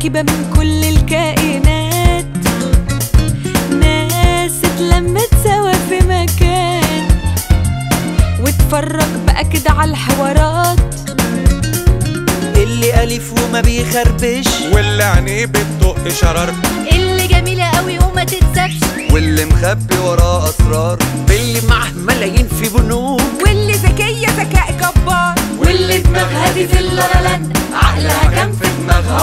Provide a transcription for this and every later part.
مركبة من كل الكائنات، ناس اتلمت سوا في مكان، واتفرج بقى كده على الحوارات. اللي ألف وما بيخربش، واللي عينيه بتطق شرر، اللي جميلة قوي وما تتسابش، واللي مخبي وراه أسرار، واللي معاه ملايين في بنوك، واللي ذكية ذكاء جبار، واللي دماغها دي في اللالند عقلها كان في دماغها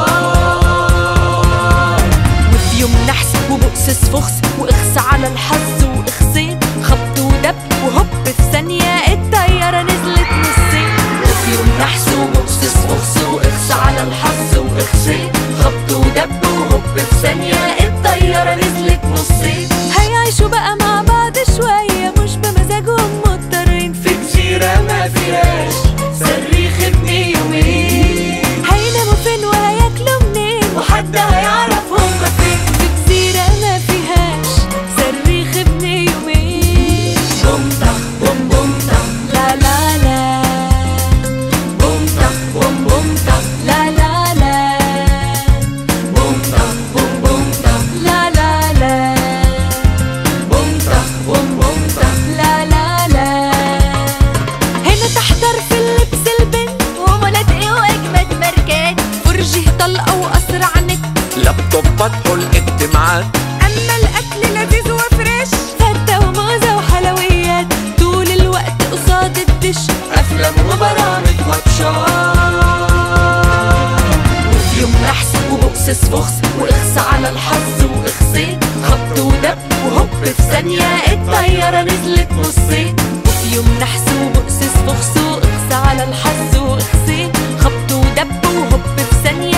وطار. وفي يوم نحس وبؤسس فخس واخس على الحظ واخصين، خبط ودب وهوب في ثانية الطيارة نزلت نصين. وفي يوم نحس وبؤسس فخس واخس على الحظ واخصين، خبط ودب وهوب في ثانية الطيارة نزلت نصين. هيعيشوا بقى مع بعض شوية مش بمزاجهم، مضطرين في جزيرة ما فيهاش صريخ ابن يومين، هيناموا فين وهياكلوا منين، وحد هيعرف هما فين. في جزيرة ما فيهاش صريخ ابن يومين. بوم طخ بوم بوم طخ لا لا لا، بوم طخ بوم بوم طخ لا لا لا، بوم طخ بوم بوم طخ لا لا لا، بوم طخ بوم بوم طخ. لا لا لا. هنا تحتار في اللبس البنت، ومولات ايه واجمد ماركات، فرجه طلقة وأسرع نت، لابتوبات والاجتماعات، أما الأكل لذيذ وفريش، فتة وموزة وحلويات، طول الوقت قصاد الدش، افلام وبرامج ماتشات. وفي يوم نحس وبؤسس فخس واخس على الحظ واخصين، خبط ودب وهوب في ثانية الطيارة نزلت نصين. وفي يوم نحس وبؤسس فخس وإخس على الحظ وإخسين، خبط ودب وهوب في ثانية